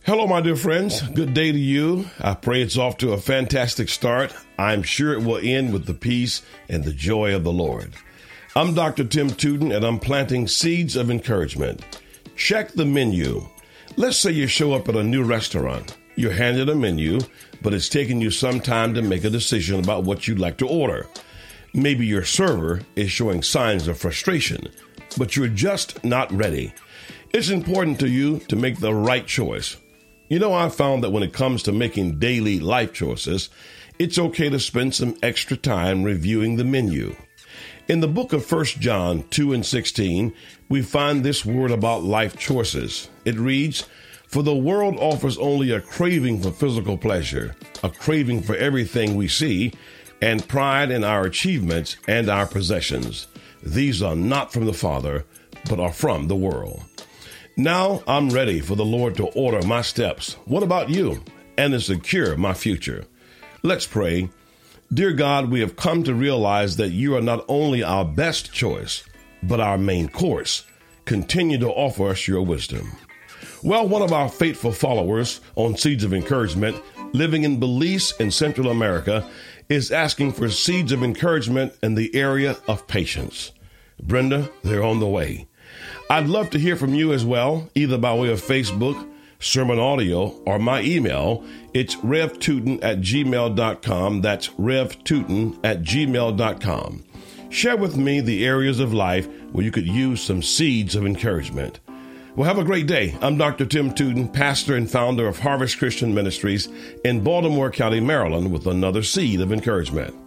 Hello, my dear friends. Good day to you. I pray it's off to a fantastic start. I'm sure it will end with the peace and the joy of the Lord. I'm Dr. Tim Tootin, and I'm planting seeds of encouragement. Check the menu. Let's say you show up at a new restaurant. You're handed a menu, but it's taken you some time to make a decision about what you'd like to order. Maybe your server is showing signs of frustration, but you're just not ready. It's important to you to make the right choice. You know, I've found that when it comes to making daily life choices, it's okay to spend some extra time reviewing the menu. In the book of 1 John 2 and 16, we find this word about life choices. It reads, "For the world offers only a craving for physical pleasure, a craving for everything we see, and pride in our achievements and our possessions. These are not from the Father, but are from the world." Now I'm ready for the Lord to order my steps. What about you? And to secure my future. Let's pray. Dear God, we have come to realize that you are not only our best choice, but our main course. Continue to offer us your wisdom. Well, one of our faithful followers on Seeds of Encouragement, living in Belize in Central America, is asking for seeds of encouragement in the area of patience. Brenda, they're on the way. I'd love to hear from you as well, either by way of Facebook, sermon audio, or my email. It's revtootin@gmail.com. That's revtootin@gmail.com. Share with me the areas of life where you could use some seeds of encouragement. Well, have a great day. I'm Dr. Tim Tootin, pastor and founder of Harvest Christian Ministries in Baltimore County, Maryland, with another seed of encouragement.